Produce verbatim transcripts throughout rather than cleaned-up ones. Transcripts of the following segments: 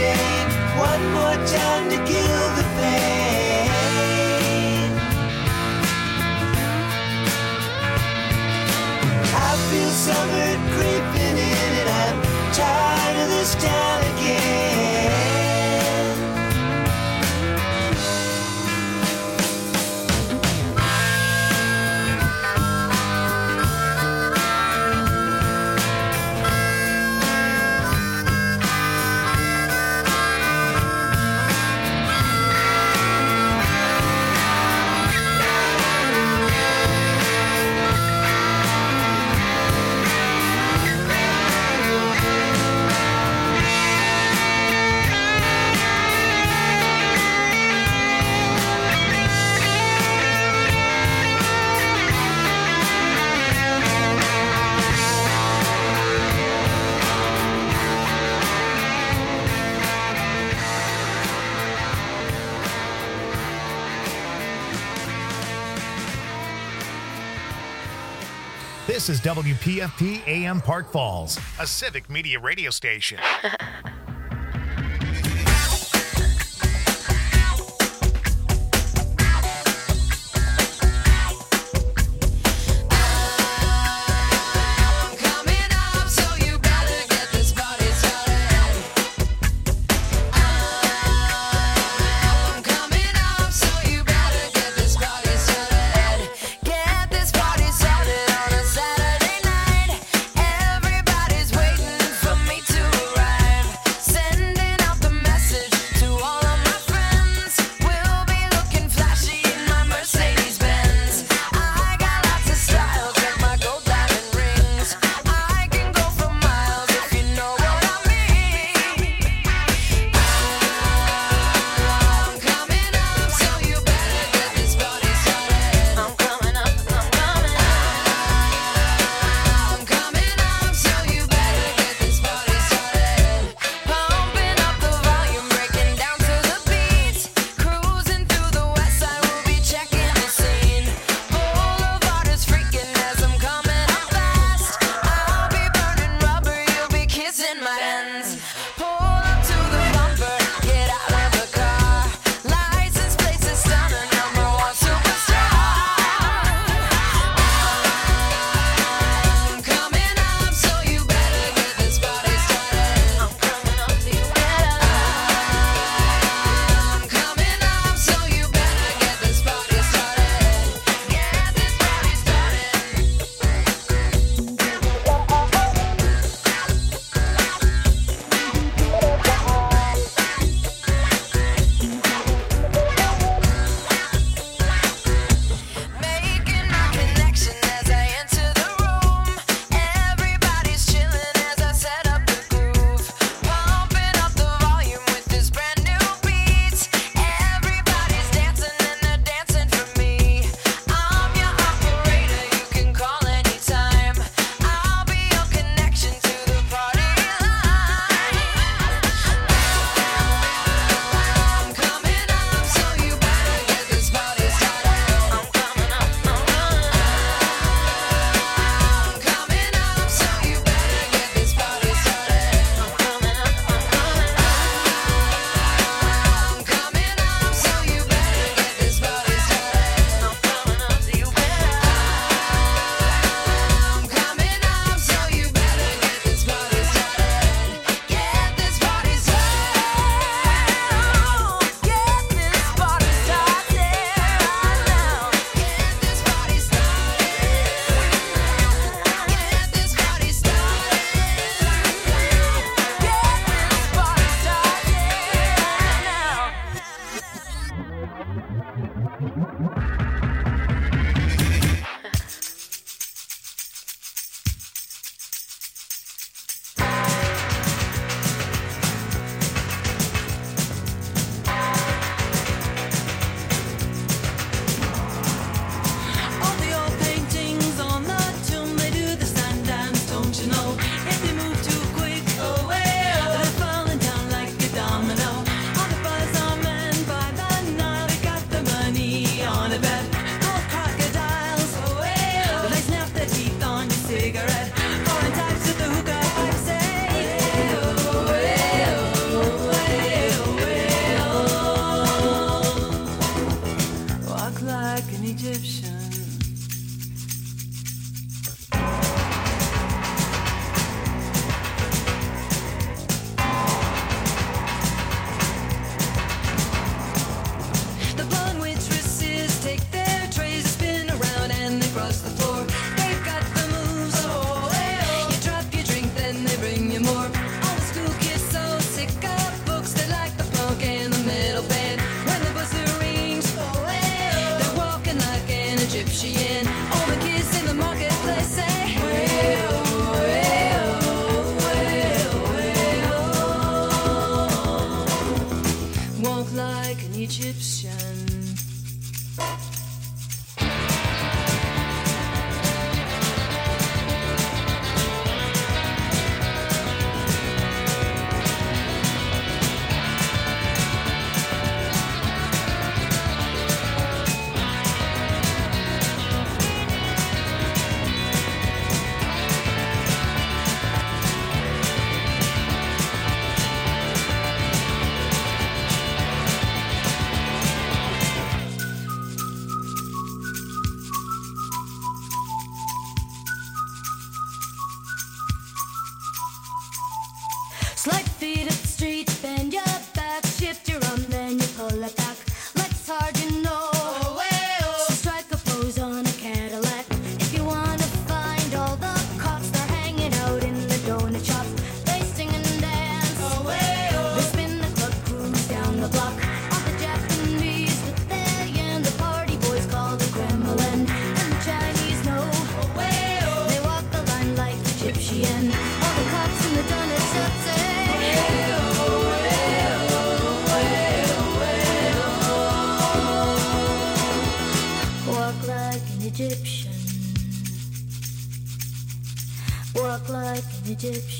shake one more time to kill the pain. I feel summer creeping in and I'm tired of this town again. This is W P F P A M Park Falls, a civic media radio station. Everybody's waiting for me to arrive.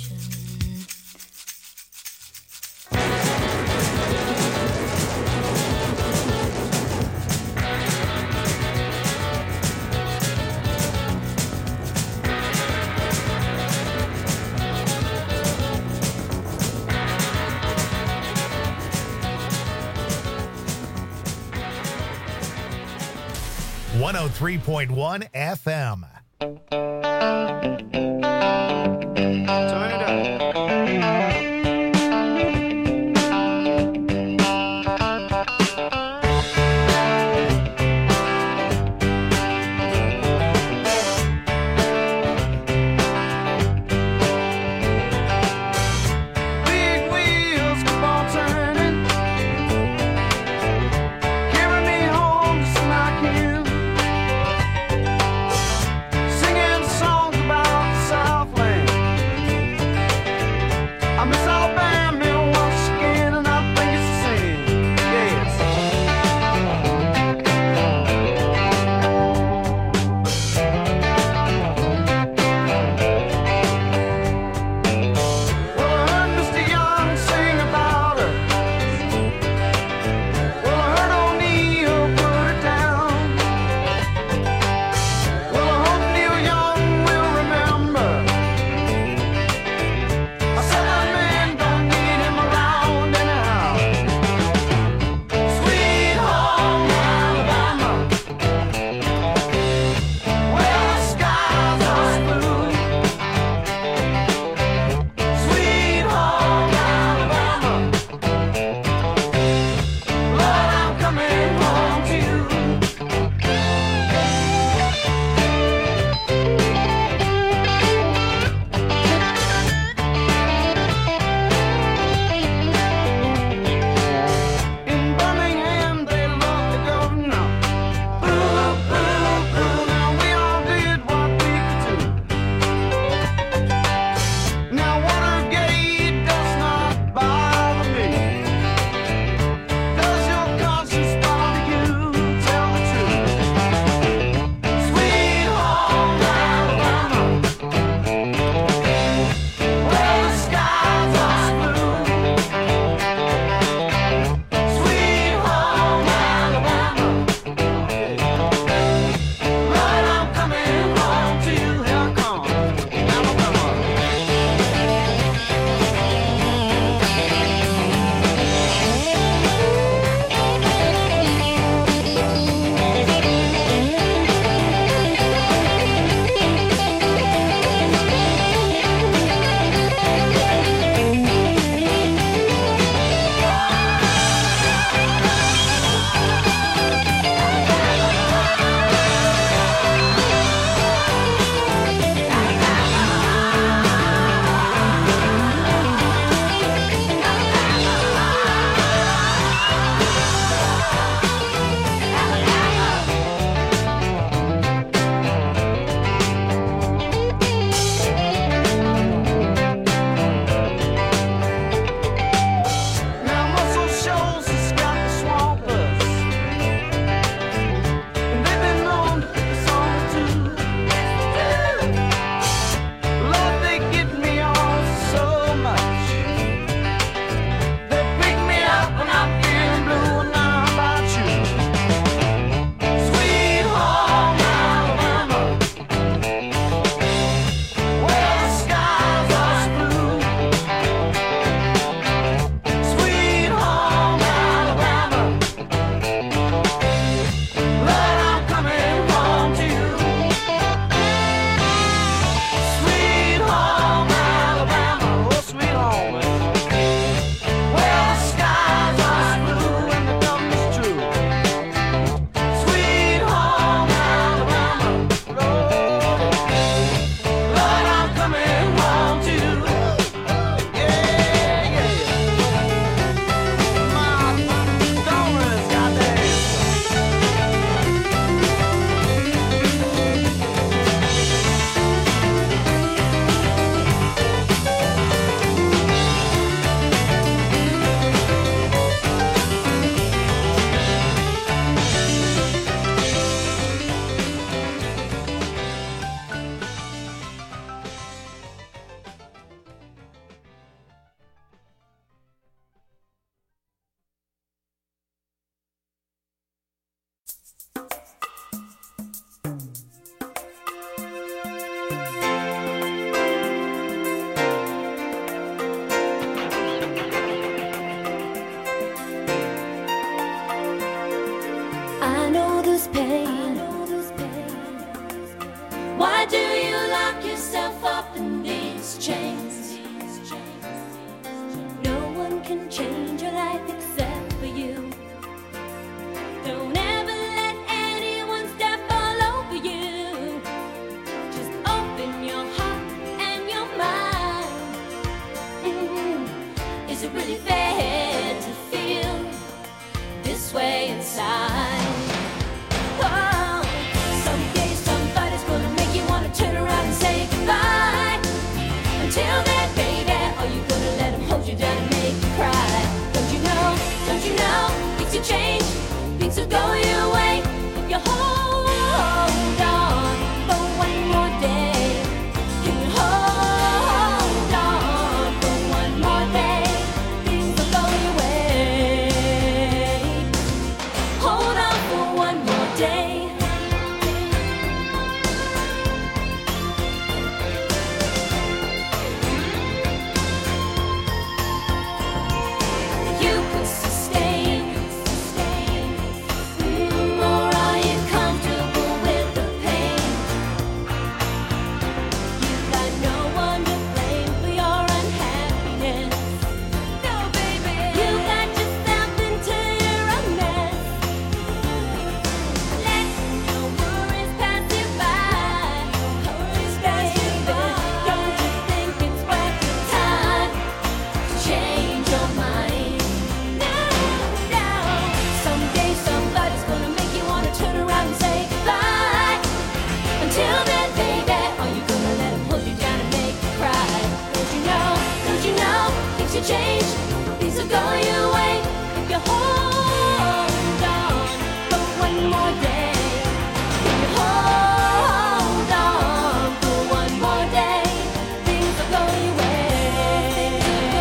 one oh three point one F M. Turn it up. Big wheels keep on turning, carry me home just like you, singing songs about can change your life except for you. Don't ever let anyone step all over you. Just open your heart and your mind. Mm. Is it really fair to feel this way inside? Oh, someday somebody's gonna make you wanna turn around and say goodbye. Until then, baby, are you gonna let him hold you down and make you cry? Don't you know, don't you know, things will change, things will go your way if you hold on for one more day. Can you hold on for one more day? Things will go your way. Hold on for one more day. You could sustain, sustain, mm, or are you comfortable with the pain? You got no one to blame for your unhappiness. No, baby, you got yourself into your mess. Let your worries pass you by. Worries pass you by. Don't you think it's worth your time to change your mind? No, no. Someday somebody's gonna make you wanna turn around and say goodbye. Until then, baby, are you gonna let him hold you down and make you cry? Don't you know, don't you know, things will change, things will go your way if you hold on for one more day. If you hold on for one more day, things will go your way.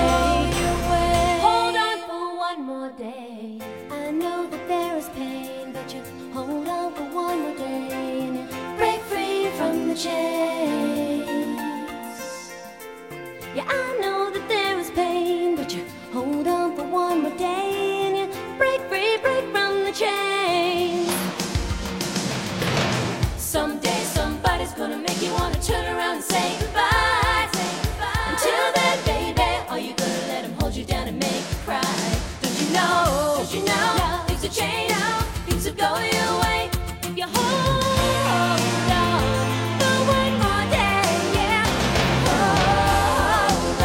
Hold on for one more day. I know that there is pain, but you hold on for one more day and you break free from the chains. Yeah, I know that there is pain, but you hold on for one more day and you break free, break from the chains. Someday somebody's gonna make you wanna turn around and say goodbye. Until then, baby, are you gonna let him hold you down and make you cry? Don't you know, don't you know, things will change, things will go your way if you hold on for one more day, yeah. Hold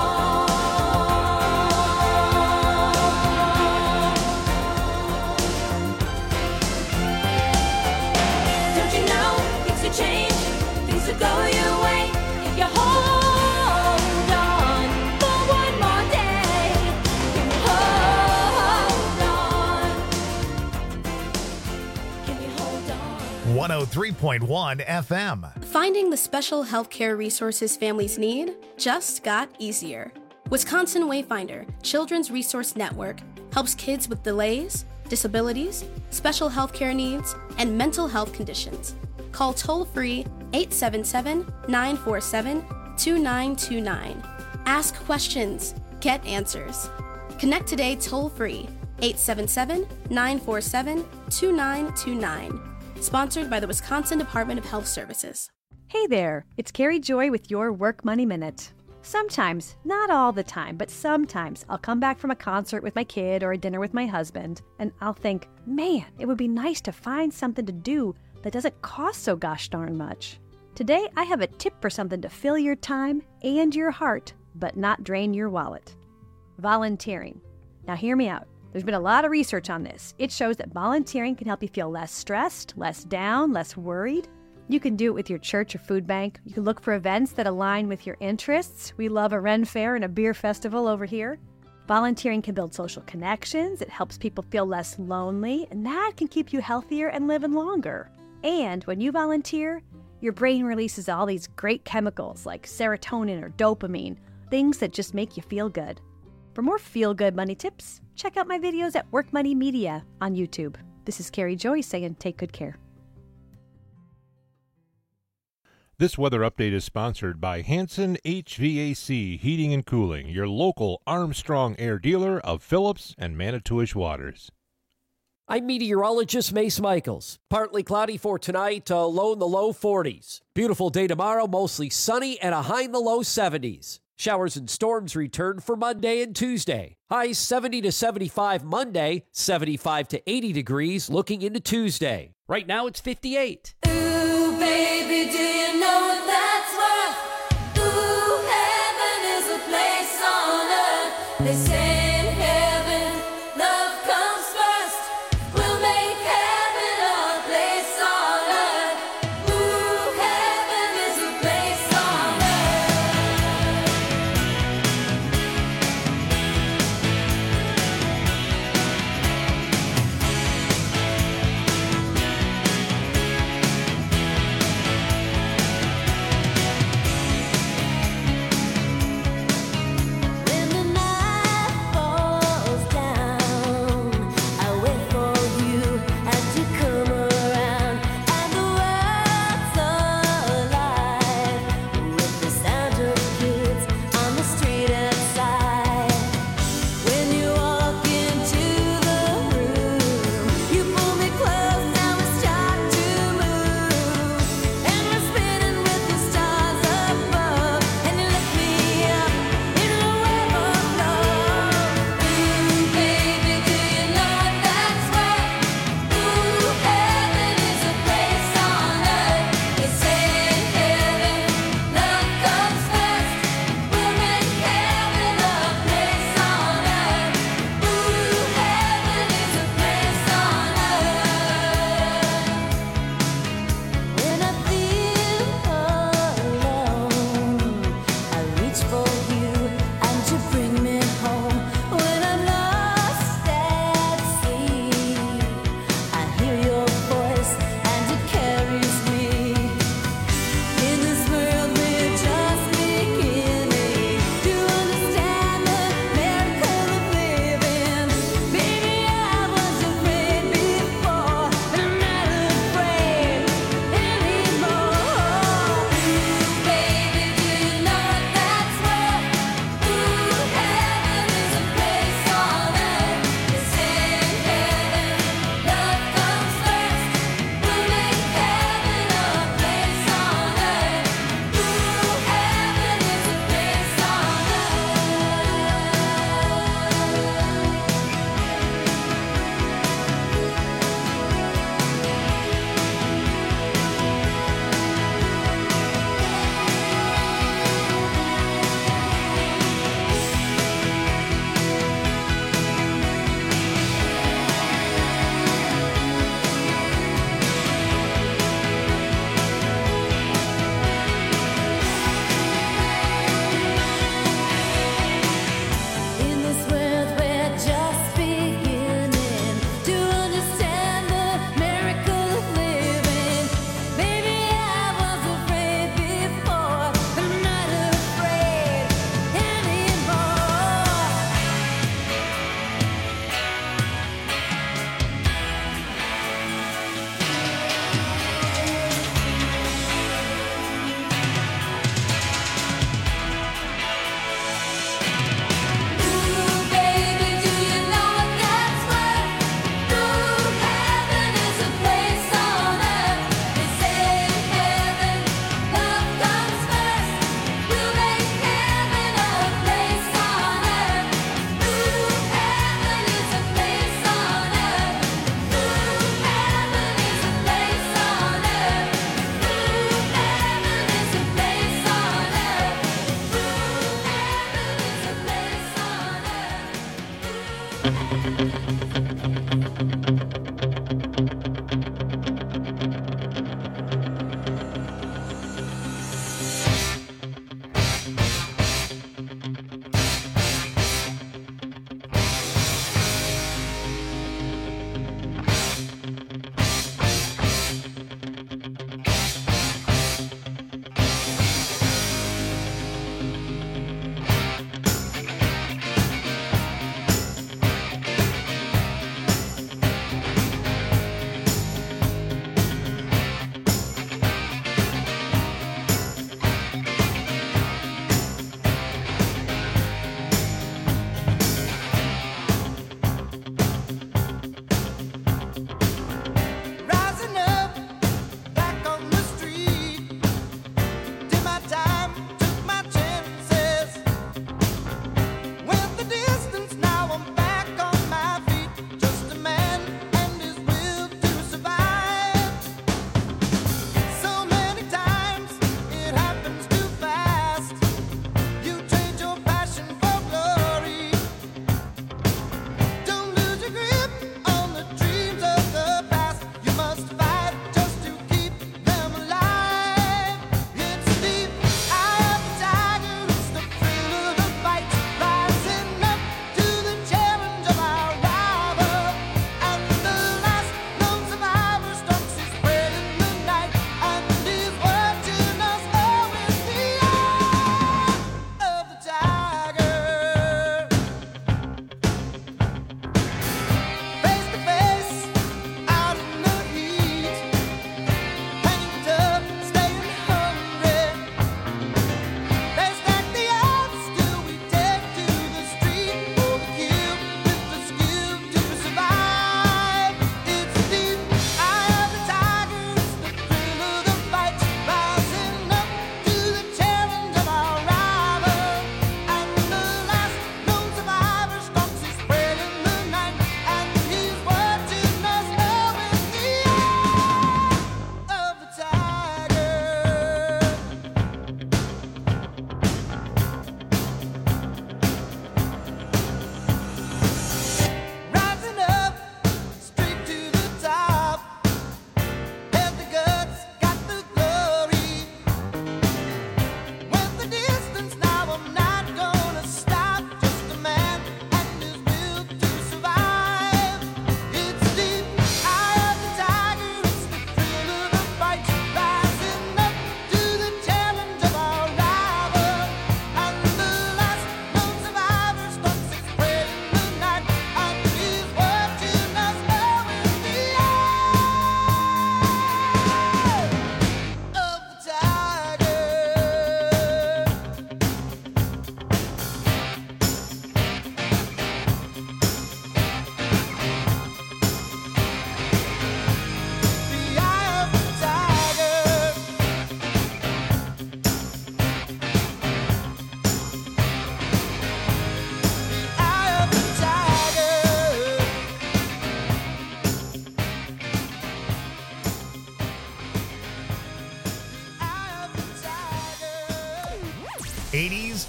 on. Don't you know, things will change, things will go your way if you hold on for one more day. Can you hold on? Can you hold on? one oh three point one F M. Finding the special healthcare resources families need just got easier. Wisconsin Wayfinder Children's Resource Network helps kids with delays, disabilities, special healthcare needs, and mental health conditions. Call toll-free eight seven seven, nine four seven, two nine two nine. Ask questions, get answers. Connect today toll-free eight seven seven, nine four seven, two nine two nine. Sponsored by the Wisconsin Department of Health Services. Hey there, it's Carrie Joy with your Work Money Minute. Sometimes, not all the time, but sometimes I'll come back from a concert with my kid or a dinner with my husband, and I'll think, man, it would be nice to find something to do that doesn't cost so gosh darn much. Today, I have a tip for something to fill your time and your heart, but not drain your wallet. Volunteering. Now hear me out. There's been a lot of research on this. It shows that volunteering can help you feel less stressed, less down, less worried. You can do it with your church or food bank. You can look for events that align with your interests. We love a Ren Fair and a beer festival over here. Volunteering can build social connections. It helps people feel less lonely, and that can keep you healthier and living longer. And when you volunteer, your brain releases all these great chemicals like serotonin or dopamine, things that just make you feel good. For more feel-good money tips, check out my videos at Work Money Media on YouTube. This is Carrie Joy saying take good care. This weather update is sponsored by Hanson H V A C Heating and Cooling, your local Armstrong Air dealer of Phillips and Manitowish Waters. I'm meteorologist Mace Michaels. Partly cloudy for tonight, uh, low in the low forties. Beautiful day tomorrow, mostly sunny and a high in the low seventies. Showers and storms return for Monday and Tuesday. Highs seventy to seventy-five Monday, seventy-five to eighty degrees looking into Tuesday. Right now it's fifty-eight. Ooh, baby, do you know what that's worth? Ooh, heaven is a place on earth. They say in heaven, love comes first. We'll make heaven a place on earth. Ooh, heaven is a place on earth. When the night falls down, I wait for you as you come around, and the world's alive with the sound of kids on the street outside. When you walk into the room, you pull me close, now we start to move, and we're spinning with the stars above, and you lift me up in a web of love. Ooh, baby, do you know what that's worth? Ooh, heaven is a place on earth. They say in heaven, love comes first. We'll make heaven a place on earth. Ooh, heaven is a place on earth. When I feel alone, I reach for you and you bring me home. When I'm lost at sea, I hear your voice and it carries me. In this world we're just beginning to understand the miracle of living. Baby, I was afraid before, but I'm not afraid anymore. Ooh, baby, do you know what that's worth? Ooh, heaven is a place on earth. They say in heaven, love comes first. We'll make heaven a place on earth. Ooh, heaven is a place on In this world we're just beginning to understand the miracle of living. Baby, I was afraid before, but I'm not afraid anymore. Ooh, baby, do you know what that's worth? Ooh, heaven is a place on earth. They say in heaven, love comes first. We'll make heaven a place on earth. Ooh, heaven is a place on earth. Ooh, heaven is a place on earth. Ooh, heaven is a place on earth. Ooh, heaven is a place on earth.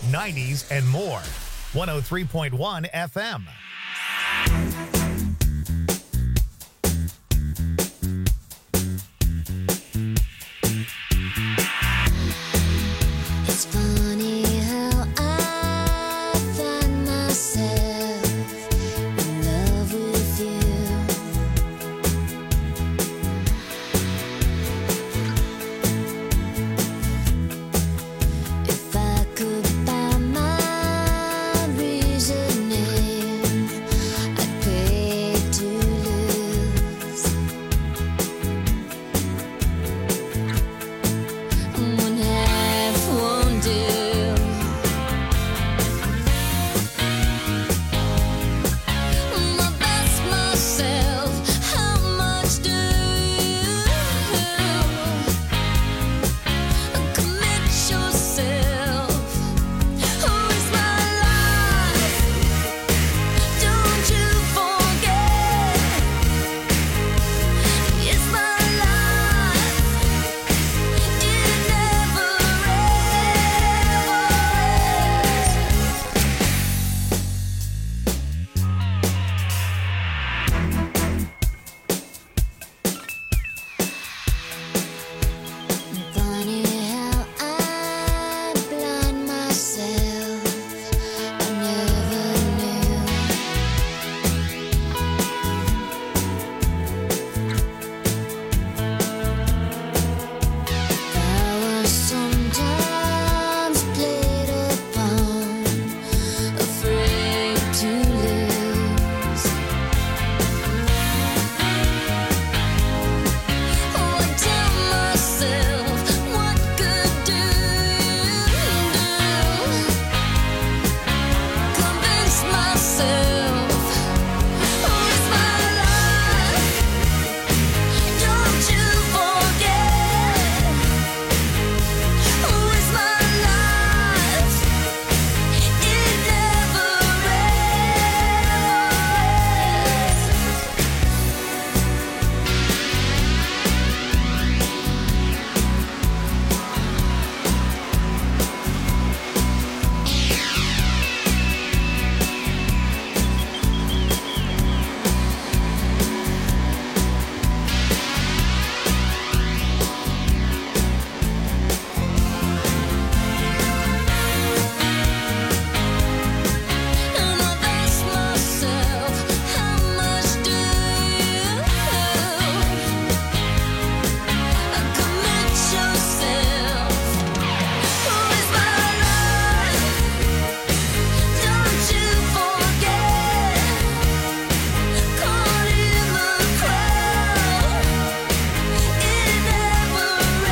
nineties, and more. one oh three point one F M. It's funny how I find myself in love with you. If I could find my reasoning, I'd pay to lose. One half won't do. My best myself, how much do you commit yourself? Who is my life? Don't you forget, it's my life. It never ends. Funny how I blind myself. I never knew. I was sometimes played upon, afraid to lose. Oh, I tell myself, what good do you do? Convince myself, who is my life? Don't you forget, who is my life? It never And I ask myself, how much do you commit yourself? Who is my life? Don't you forget, caught in the crowd. It never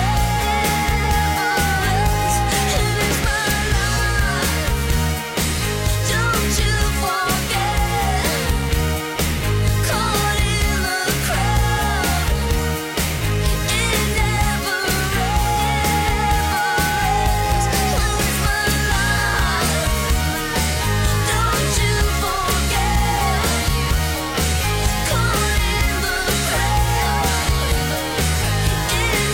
ends. It is my life. Don't you forget, caught in the crowd. It never ends. Who is my life? Don't you forget, caught in the crowd. It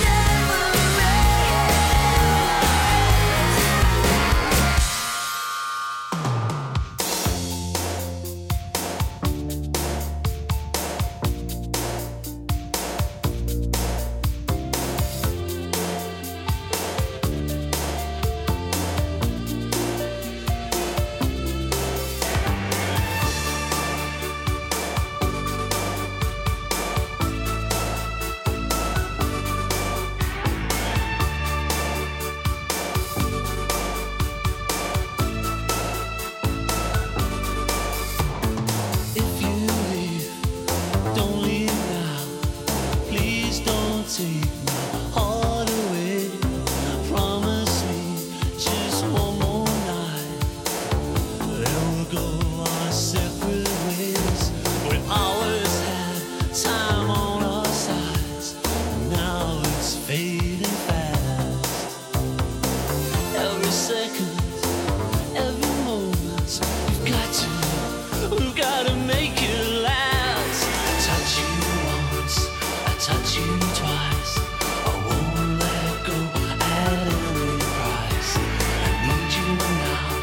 If you leave, don't leave now. Please don't take my heart away. Promise me just one more night. Then we'll go our separate ways. We always had time on our sides. Now it's fading fast. Every second, every moment, we've got to, we've got to make it last. I touch you once, I touch you twice. I won't let go at any price. I need you now.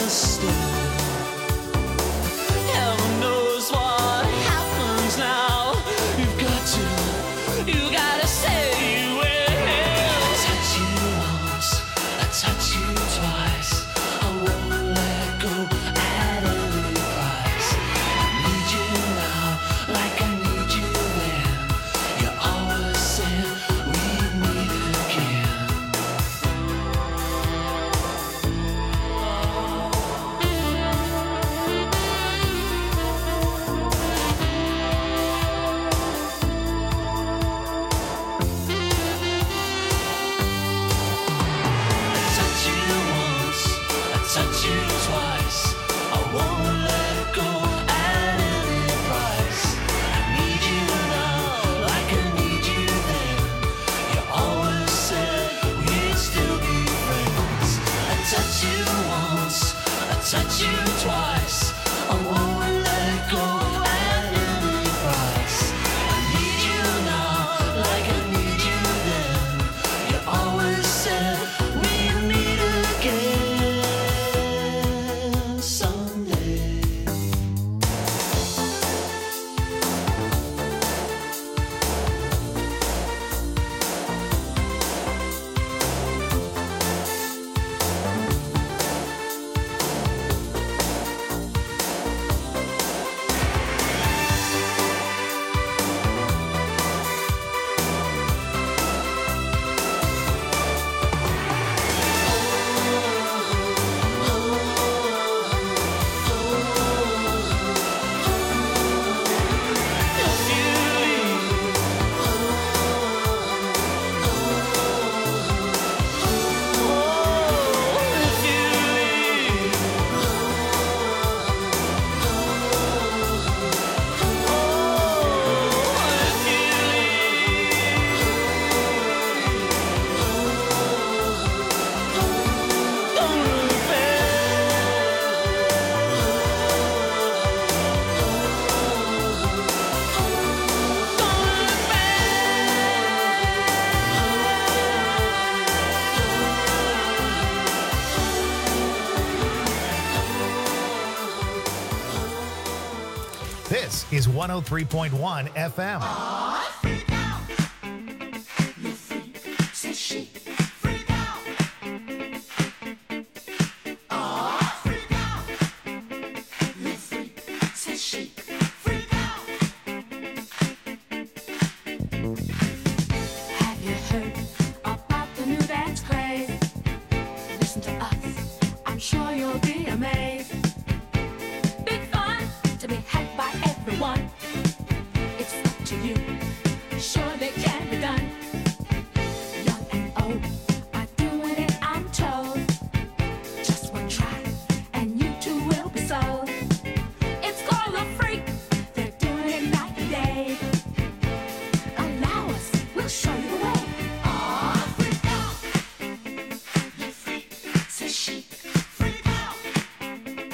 understood. Heaven knows what happens now. You've got to, you gotta say you will. I touch you once, I touch you twice. I won't let go at any price. I need you now, like I need you then. You always said we'd meet again. I touch you once, I touch you twice. I won't let go at any price. I need you now, like I need you then. You always said we'd still be friends. I touch you once, I touch you twice. I won't let go at any price. I need you now, like I need you then. You always said we'd meet again someday. If you leave, oh, if you leave, oh, if you leave, don't look This is one oh three point one F M. Have you heard about the new dance craze? Listen to us, I'm sure you'll be amazed. Big fun to be had by everyone. It's up to you, surely can be done. Young and old are doing it, I'm told. Just one try, and you too will be sold. It's called a freak, they're doing it night and day. Allow us, we'll show you the way. Aw, freak out. You freak, says she. Freak out.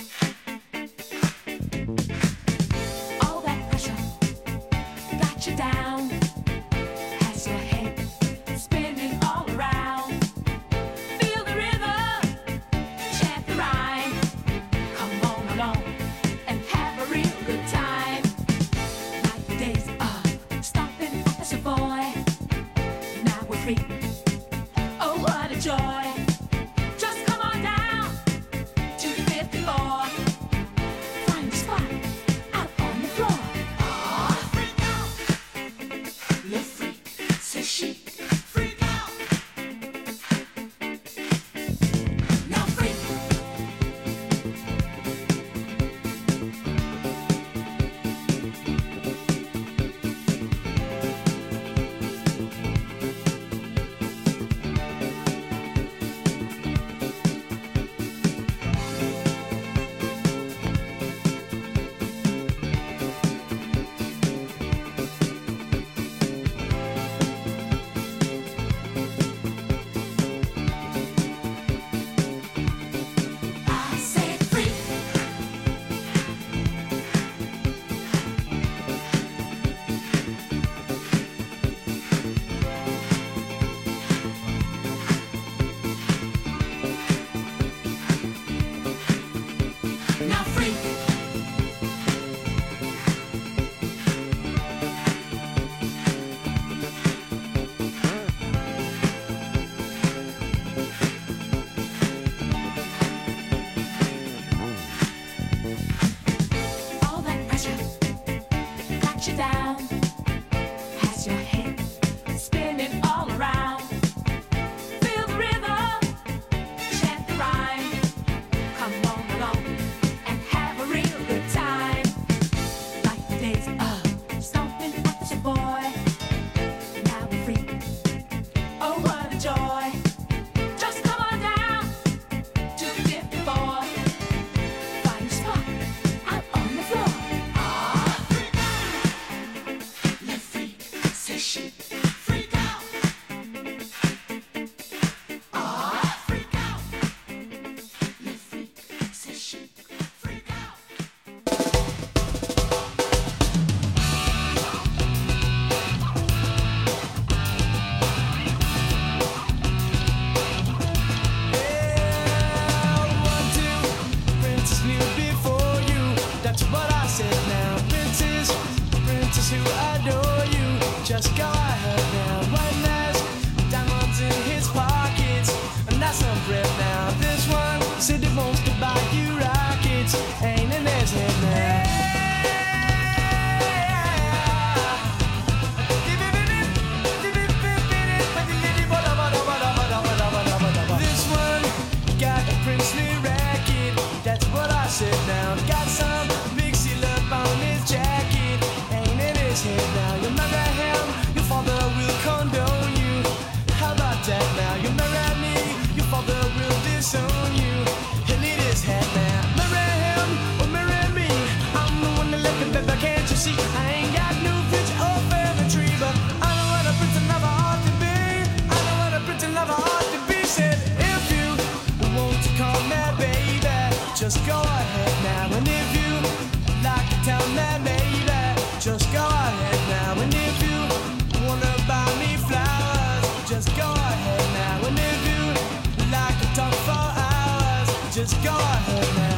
just go ahead now. And if you like to tell me, baby, just go ahead now. And if you wanna buy me flowers, just go ahead now. And if you like to talk for hours, just go ahead now.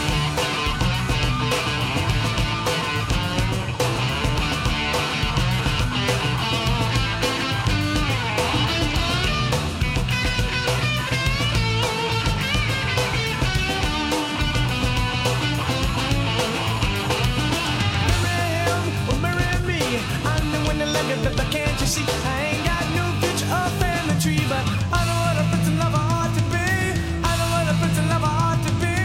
But can't you see, I ain't got no picture of family tree, but I know what a prince and lover ought to be. I know what a prince and lover ought to be.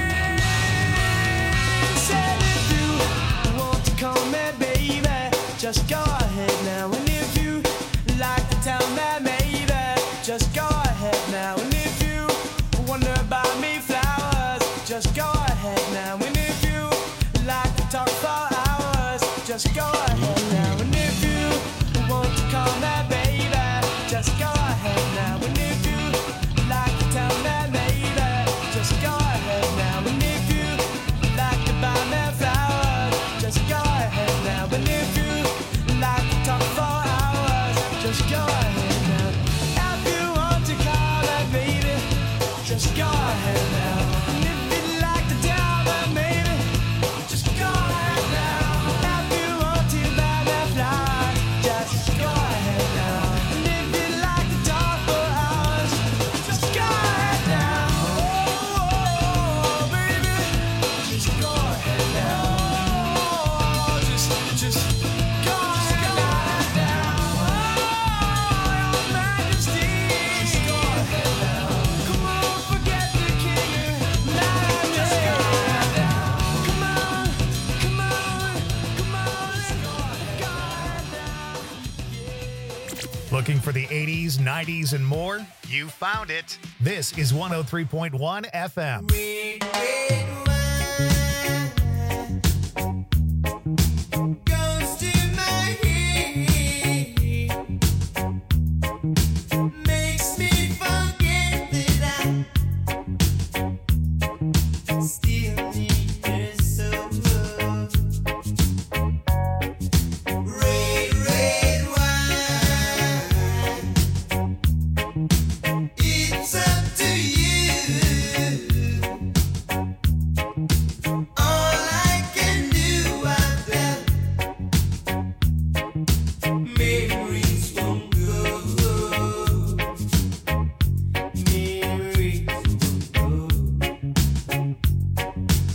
Said if you want to call me baby, just go ahead now. And if you like to tell me maybe, just go ahead now. And if you wonder about me flowers, just go ahead now. And if you like to talk for hours, just go ahead now. And if you want to call me baby, just go ahead now. And if you like to tell me maybe, just go ahead now. And if you like to buy me flowers, just go ahead now. And if you like to talk for hours, just go ahead now. If you want to call me baby, just go ahead now. And if you'd like to tell me maybe, just go ahead now. If you want to buy me flowers, just go ahead now. And if you'd like to talk for hours, just go ahead now. Oh, baby, just go ahead now. Oh, just, just go ahead now. Oh, Your Majesty, just go ahead now. Come on, forget the king. Now just go ahead now. Come on, come on, come on, go ahead now. Looking for the eighties, nineties, and more? You found it. This is one oh three point one F M. Red, red wine goes to my head, makes me forget that I still need her so. Red, red wine, it's up to you. All I can do, I bet memories won't go. Memories won't go.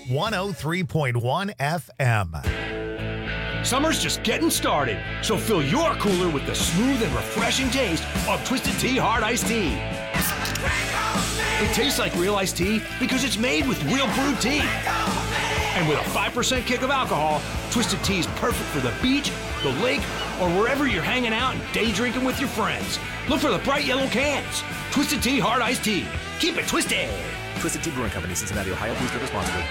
one oh three point one F M. Summer's just getting started, so fill your cooler with the smooth and refreshing taste of Twisted Tea Hard Iced Tea. It tastes like real iced tea because it's made with real brewed tea. And with a five percent kick of alcohol, Twisted Tea is perfect for the beach, the lake, or wherever you're hanging out and day drinking with your friends. Look for the bright yellow cans. Twisted Tea Hard Iced Tea. Keep it twisted. Twisted Tea Brewing Company, Cincinnati, Ohio. Please drink responsibly.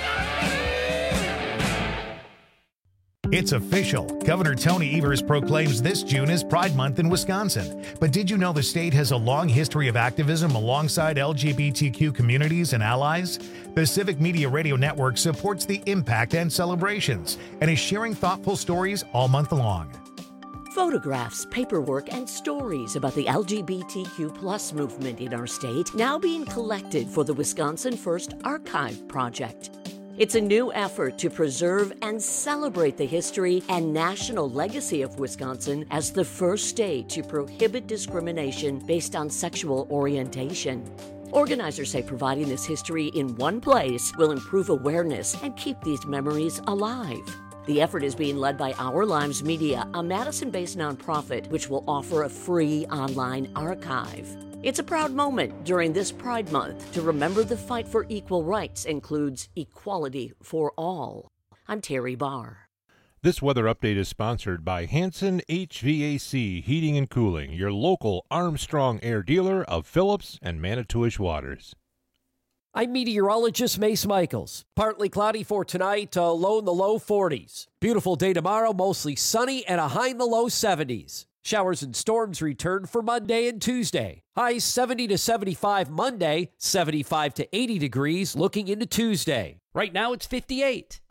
It's official. Governor Tony Evers proclaims this June as Pride Month in Wisconsin. But did you know the state has a long history of activism alongside L G B T Q communities and allies? The Civic Media Radio Network supports the impact and celebrations and is sharing thoughtful stories all month long. Photographs, paperwork, and stories about the L G B T Q plus movement in our state now being collected for the Wisconsin First Archive Project. It's a new effort to preserve and celebrate the history and national legacy of Wisconsin as the first state to prohibit discrimination based on sexual orientation. Organizers say providing this history in one place will improve awareness and keep these memories alive. The effort is being led by Our Lives Media, a Madison-based nonprofit which will offer a free online archive. It's a proud moment during this Pride Month to remember the fight for equal rights includes equality for all. I'm Terry Barr. This weather update is sponsored by Hanson H V A C Heating and Cooling, your local Armstrong Air dealer of Phillips and Manitowish Waters. I'm meteorologist Mace Michaels. Partly cloudy for tonight, uh, low in the low forties. Beautiful day tomorrow, mostly sunny and a high in the low seventies. Showers and storms return for Monday and Tuesday. Highs seventy to seventy-five Monday, seventy-five to eighty degrees looking into Tuesday. Right now it's fifty-eight.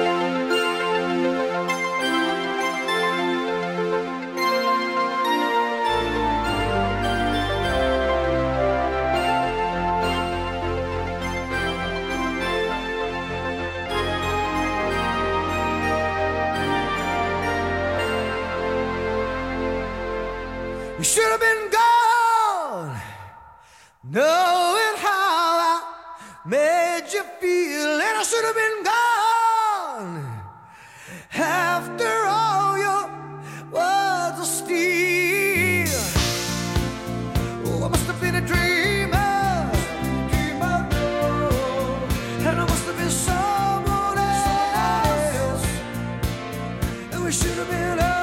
You should have been gone, knowing how I made you feel, and I should have been gone after all your words of steel. Oh, I must have been a dreamer, dreamer, oh, and I must have been someone else, and we should have been over.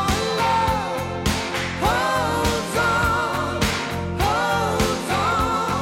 Hold on, hold on.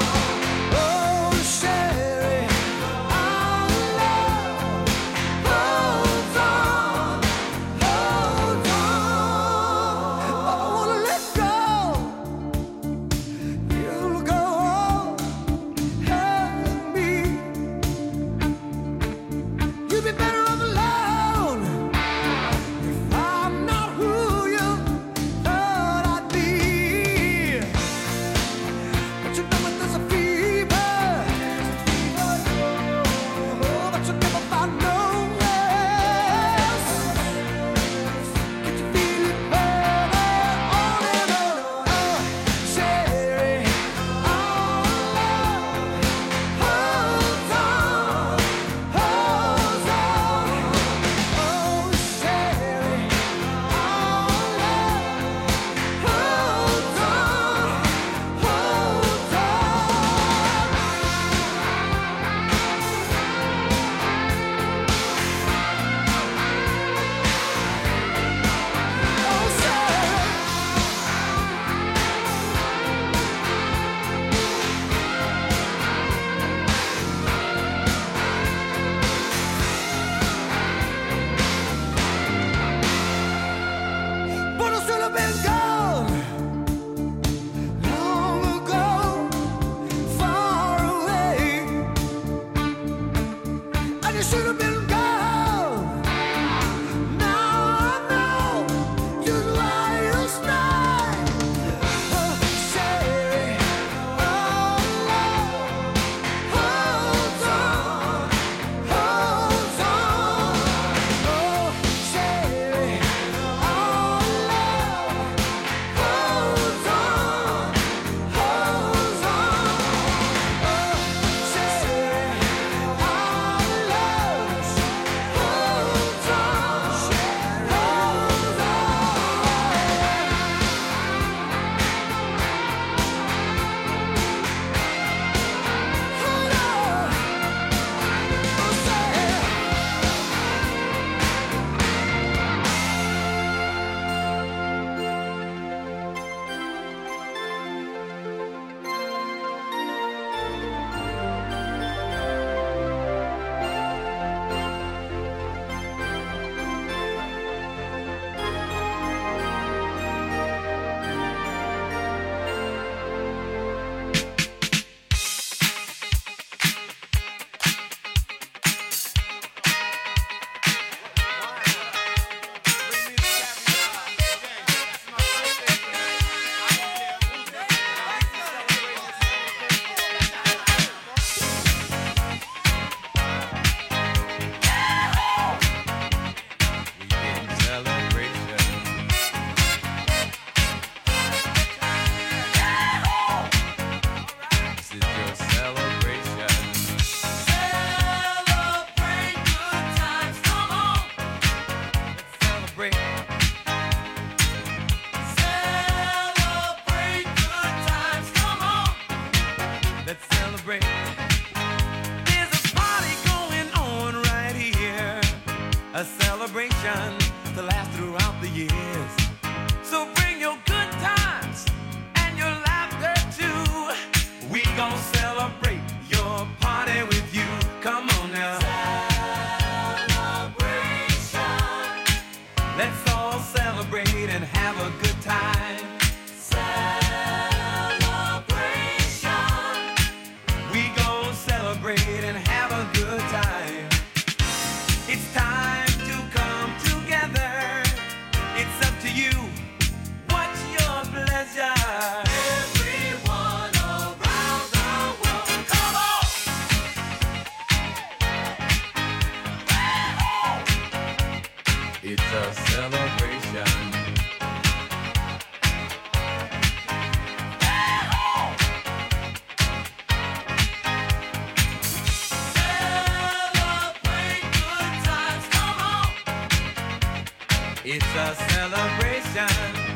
It's a celebration.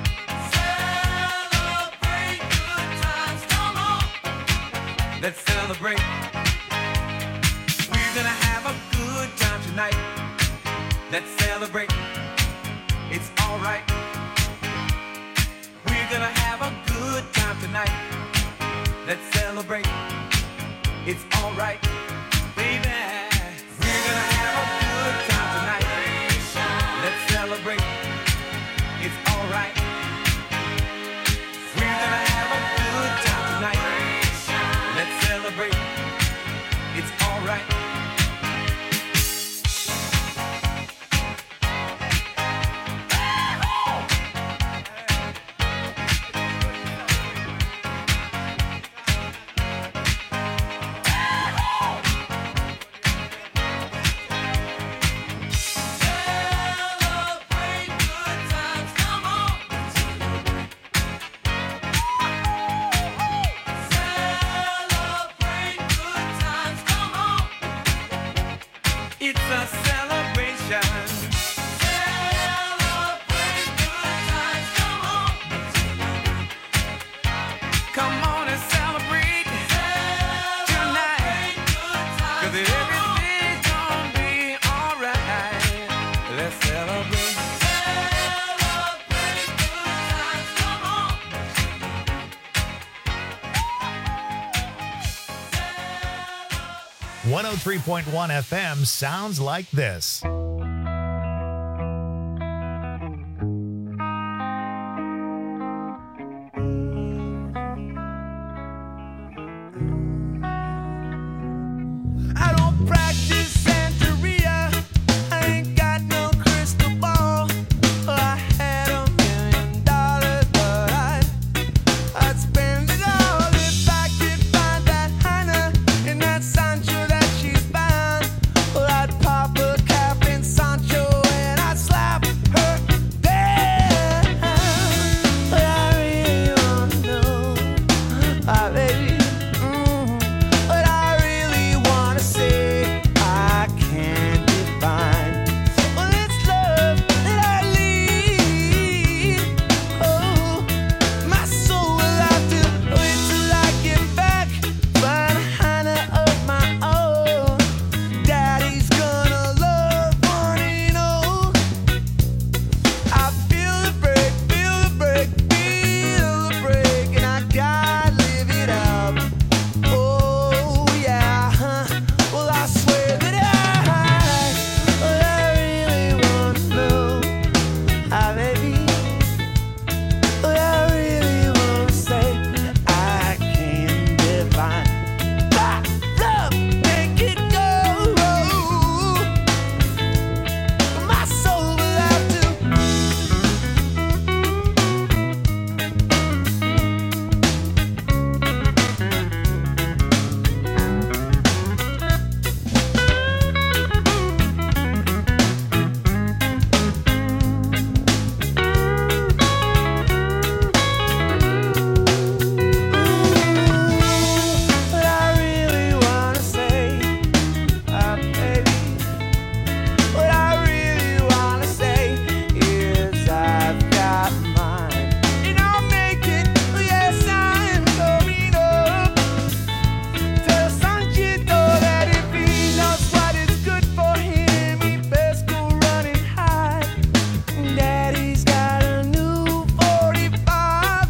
Celebrate good times, come on. Let's celebrate. We're gonna have a good time tonight. Let's celebrate. It's alright. We're gonna have a good time tonight. Let's celebrate. It's alright, baby. We're gonna have a good time tonight. Let's celebrate. It's alright. We're gonna have a good time tonight. Let's celebrate. It's alright. It's a celebration. Celebrate good times, come on. Come on and celebrate tonight. Cause everything's gonna be alright. Let's celebrate. Celebrate good times, come on. one oh three point one F M sounds like this. I don't practice Santeria. I ain't got no crystal ball. I had a million dollars, but I, I'd spend it all if I could find that Hannah in that Sancho that she's bound. Well, I'd pop a cap in Sancho and I'd slap her down. But I really wanna know, ah, baby. Mm, but I really wanna say I can't define. Well, it's love that I lead. Oh, my soul will have to wait till I get back. Find a Hannah of my own. Daddy's gonna love one and all. I feel the break, feel the break, feel the break, and I gotta live it up. Oh yeah, huh. Well I swear that I, well I really wanna know, ah baby, well I really wanna say I can't define. Ah, love, make it go. My soul will have to. But I really wanna say, ah baby, what I really wanna say is I've got mine, and I'll make it. Yes, I'm going up. Tell Sanchito that if he knows what is good for him, he best go running high. Daddy's got a new forty-five.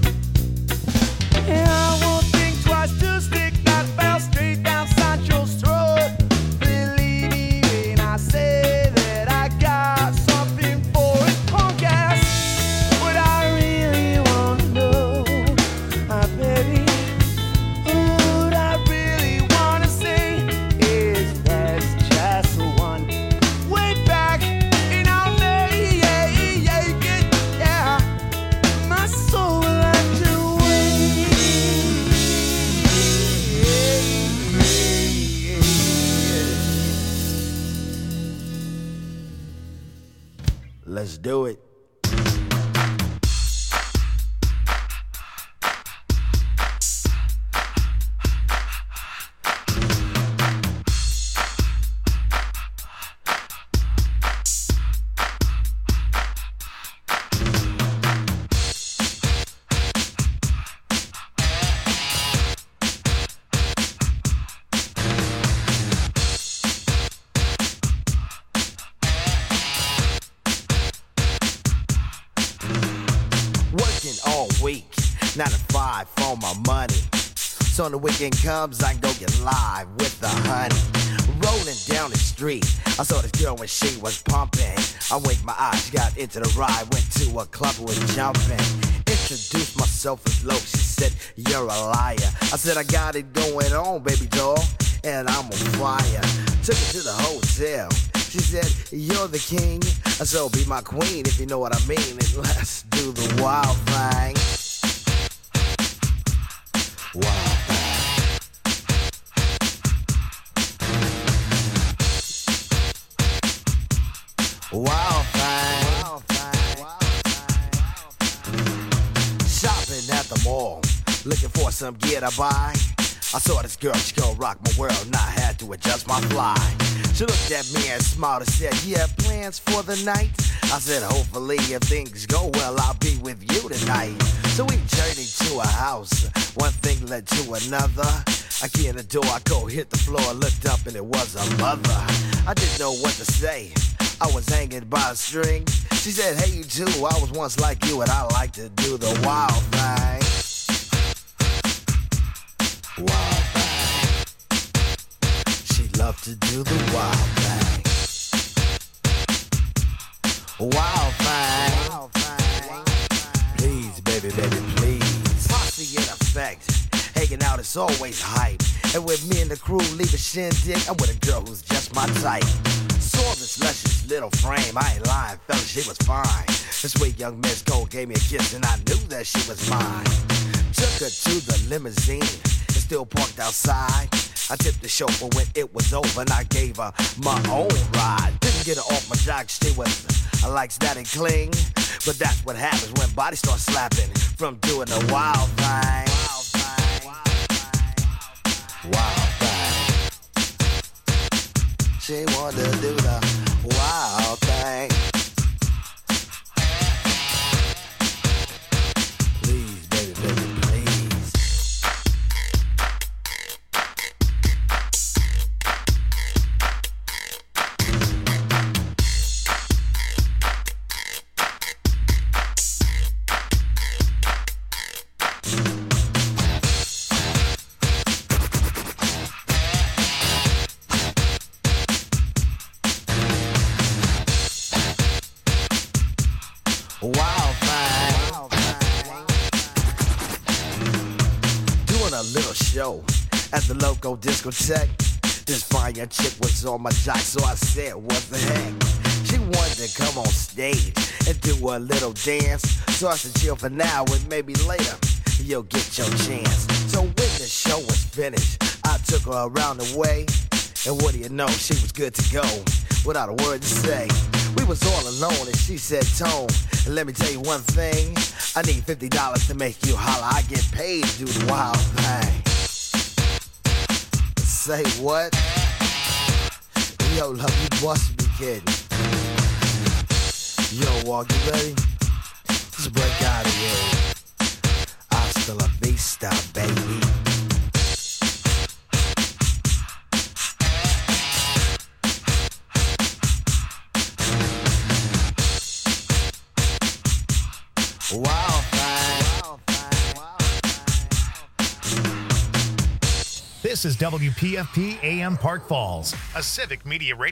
And I won't think twice to stick that bell straight down Sancho's throat. Believe me when I say that I got something for his punk ass. What I really wanna know, ah baby, what I really wanna say is there's just one way back, and I'll make it, yeah. My soul will have to wait. Let's do it. week, nine to five for my money. So when the weekend comes, I can go get live with the honey. Rolling down the street, I saw this girl when she was pumping. I winked my eyes, she got into the ride, went to a club and was jumping. Introduced myself as Loke, she said, you're a liar. I said, I got it going on, baby doll, and I'm on fire. Took her to the hotel, she said, you're the king, so be my queen if you know what I mean, and let's do the wild thing. Wild thing. Wild thing. Wild thing. Shopping at the mall, looking for some gear to buy. I saw this girl, she gon' rock my world, and I had to adjust my fly. She looked at me and smiled and said, you have plans for the night? I said, hopefully if things go well, I'll be with you tonight. So we journeyed to a house, one thing led to another. I key in the door, I go hit the floor, looked up and it was a mother. I didn't know what to say, I was hanging by a string. She said, hey you too, I was once like you and I like to do the wild thing. Wild thing. She loved to do the wild thing. Wild thing. Wild thing. Please, baby, baby, please. Posse in effect. Hanging out is always hype. And with me and the crew leave a shindig, I'm with a girl who's just my type. Saw this luscious little frame, I ain't lying, fella, she was fine. This sweet young Miss Gold gave me a kiss and I knew that she was mine. Took her to the limousine, it's still parked outside. I tipped the chauffeur when it was over and I gave her my own ride. Didn't get her off my jock, she was, I like static cling. But that's what happens when bodies start slapping from doing the wild thing. Wild thing. She wanted to do the wild thing. Please, baby, baby, please. Wild thing. Wild thing. Doing a little show at the local discotheque. This fine young chick was on my jock, so I said, what the heck? She wanted to come on stage and do a little dance. So I said, chill for now and maybe later you'll get your chance. So when the show was finished, I took her around the way. And what do you know, she was good to go without a word to say. We was all alone and she said, Tone, and let me tell you one thing, I need fifty dollars to make you holler. I get paid to do the wild thing. Say what? Yo, love, you must be kidding. Yo, Walk, you ready? Let's break out of here. Hasta la vista, baby. Wild thing. This is W P F P A M Park Falls, a Civic Media Radio.